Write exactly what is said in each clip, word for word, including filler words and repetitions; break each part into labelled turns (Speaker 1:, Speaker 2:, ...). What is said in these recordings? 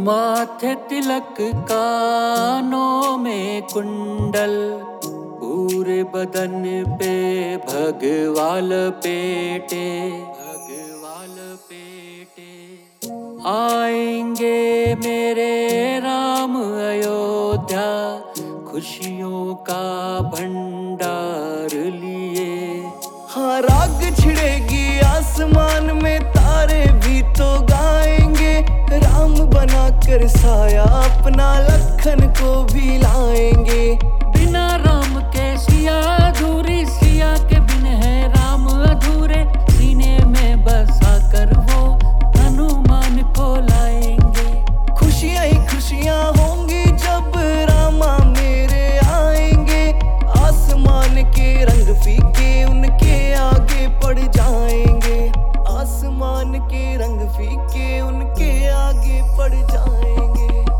Speaker 1: माथे तिलक कानों में कुंडल, पूरे बदन पे भगवाल पेटे भगवाल पेटे। आएंगे मेरे राम अयोध्या, खुशियों का भंडार लिए।
Speaker 2: हाँ, राग छिड़ेगी आसमान में, तारे भी तो गाएंगे। राम बनाकर साया अपना लखन को भी लाएंगे।
Speaker 1: बिना राम के सिया अधूरी, सिया के बिन है राम अधूरे। सीने में बसा कर वो हनुमान को लाएंगे।
Speaker 2: खुशियां ही खुशियां होंगी जब रामा मेरे आएंगे। आसमान के रंग फीके उनके आगे पड़ जाएंगे। आसमान के रंग फीके उनके आगे पड़ जाएंगे।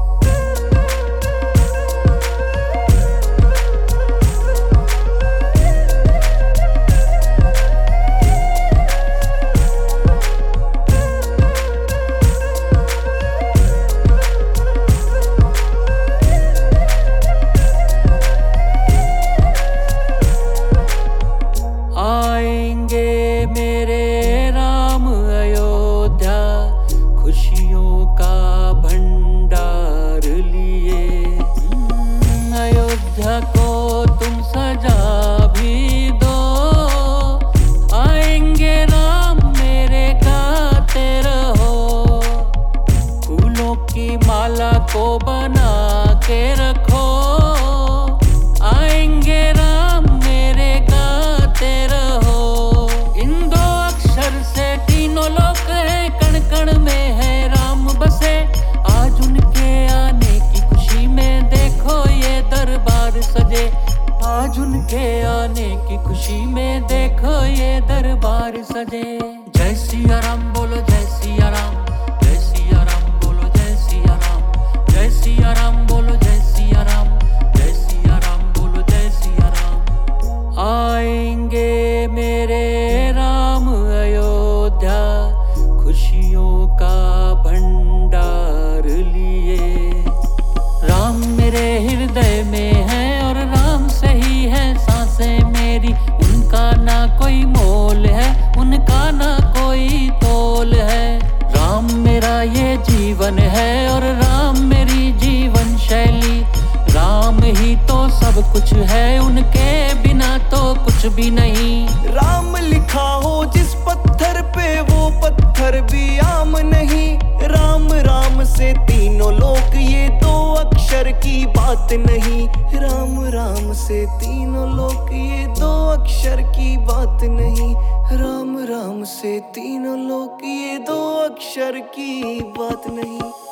Speaker 1: आएंगे मेरे राम अयोध्या, खुशियों का भंडार लिए। अयोध्या को तुम सजा भी दो, आएंगे राम मेरे गाते रहो। फूलों की माला को बना के रखो, आएंगे राम मेरे गाते रहो। इन दो अक्षर से तीनों लोक है, कण कण में है राम बसे। आज उनके आने की खुशी में देखो ये दरबार सजे। आज उनके आने की खुशी में देखो ये दरबार सजे। जय सिया राम बोलो, जय सिया राम, जय सिया राम बोलो, जय सिया राम, जय सिया राम बोलो, जय सिया राम, जय सिया राम बोलो, जय सिया राम। आएंगे मेरे राम अयोध्या, खुशियों का भंडार लिए। राम मेरे हृदय में है और राम से ही है सांसें मेरी। उनका ना कोई मोल है, उनका ना कोई तोल है। राम मेरा ये जीवन है और राम मेरी जीवन शैली। राम ही तो सब कुछ है, उनके बिना तो कुछ भी नहीं।
Speaker 2: राम लिखा हो जिस पत्थर पे वो पत्थर भी आम नहीं। राम राम से तीनों लोक ये दो अक्षर की बात नहीं। राम राम से तीनों लोक ये दो अक्षर की बात नहीं। राम राम से तीनों लोक ये दो अक्षर की बात नहीं।